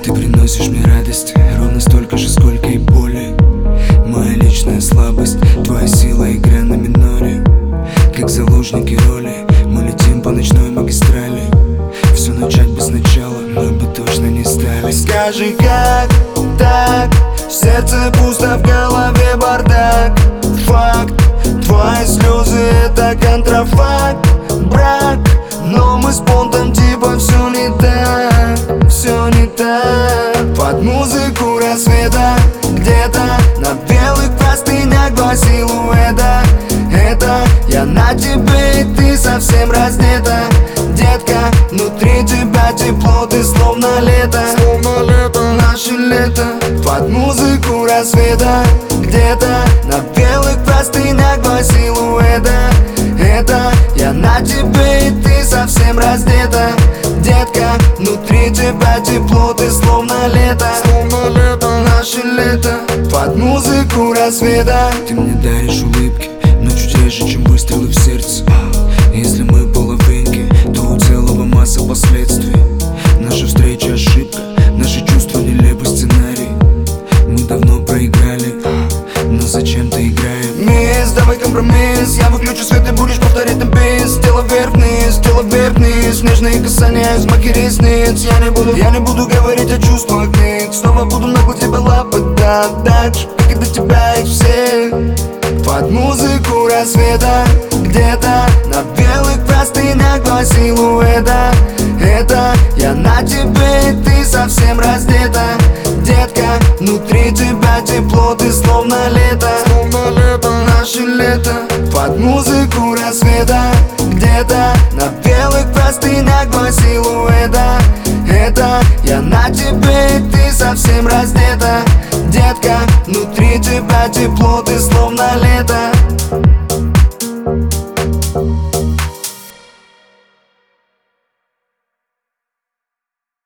Ты приносишь мне радость, ровно столько же, сколько и боли. Моя личная слабость, твоя сила, игра на миноре. Как заложники роли, мы летим по ночной магистрали. Все начать без начала мы бы точно не стали. Скажи, как так? В сердце пусто, в голове бардак. Факт, твои слезы это контрафакт. Брак, но мы с понтом типа все не так, все не так. Под музыку рассвета, где-то на белых простынях два силуэта. Это я на тебе и ты совсем раздета. Детка, внутри тебя тепло, ты словно лето. Наше лето. Под музыку рассвета, где-то на белых простынях два силуэта. Это я на тебе и ты совсем раздета. Детка, внутри тебя тепло, ты словно лето. Наше лето. Под музыку рассвета. Ты мне даришь улыбки, но чуть реже, чем выстрелы в сердце. Если мы половинки, то у целого масса последствий. Наша встреча ошибка, наши чувства нелепый сценарий. Мы давно проиграли, но зачем-то играем. Мисс, давай компромисс. Я выключу свет и будешь повторять на бис. Тело вверх-вниз, тело вверх-вниз. Нежные касания, взмахи ресниц. Я не буду говорить о чувствах них. Снова буду нагло тебя лапать, да, так же, как и до тебя их всех. Под музыку рассвета, где-то на белых простынях два силуэта. Это я на тебе и ты совсем раздета. Детка, внутри тебя тепло, ты словно лето. Наше лето. Под музыку рассвета, где-то на белых простынях два силуэта. Это я на тебе и ты совсем раздета. Детка, внутри тебя тепло, ты словно лето.